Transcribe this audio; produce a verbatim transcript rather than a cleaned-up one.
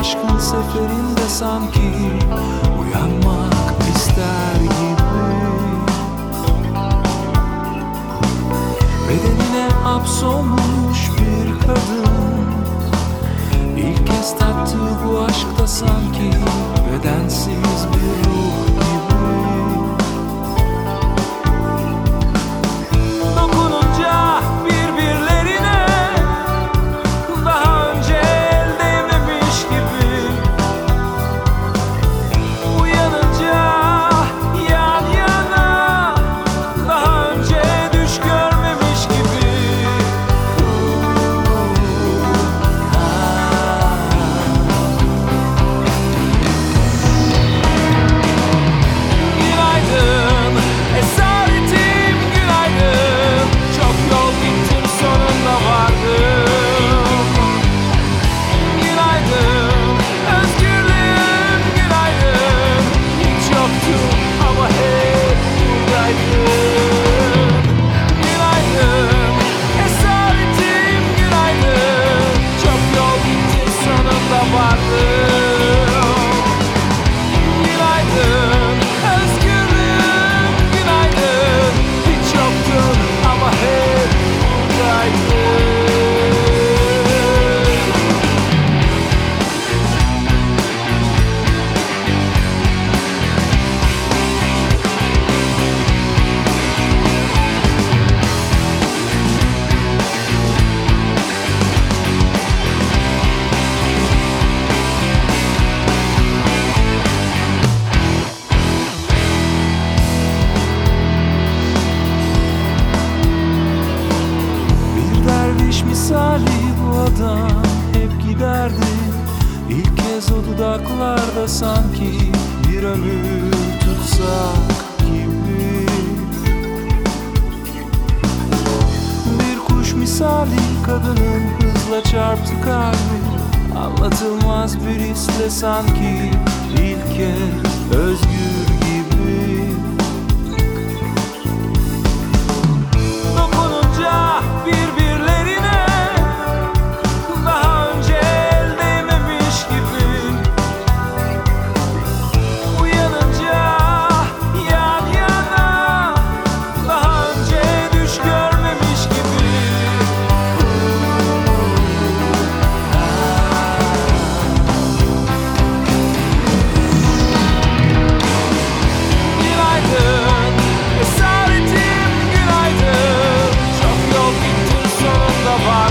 aşkın seferinde sanki uyanmak ister gibi. Bedenine hapsolmuş bir kadın İlk kez tattığı bu aşkta sanki bedensiz bir ruh gibi. Dokununca birbirlerine daha önce el değmemiş gibi. Uyanınca yan yana daha önce düş görmemiş gibi. Günaydın esaretim, günaydın. Çok yol gittim, sonunda vardım. Günaydın özgürlüğüm, günaydın. Hiç yoktu ama hep buradaydın. Günaydın esaretim, günaydın. Çok yol gittim, sonunda vardım. Günaydın özgürlüğüm, günaydın. Hiç yoktun ama hep buradaydın. Bir derviş misali bu adam hep giderdi. İlk kez o dudaklarda sanki bir ömür tutsak gibi. Bir kuş misali kadının hızla çarptı kalbi. Anlatılmaz bir hisle sanki ilk kez özgür gibi. Dokununca birbirlerine daha önce el değmemiş gibi. Uyanınca yan yana daha önce düş görmemiş gibi. Günaydın esaretim, günaydın. Çok yol gittim, sonunda var.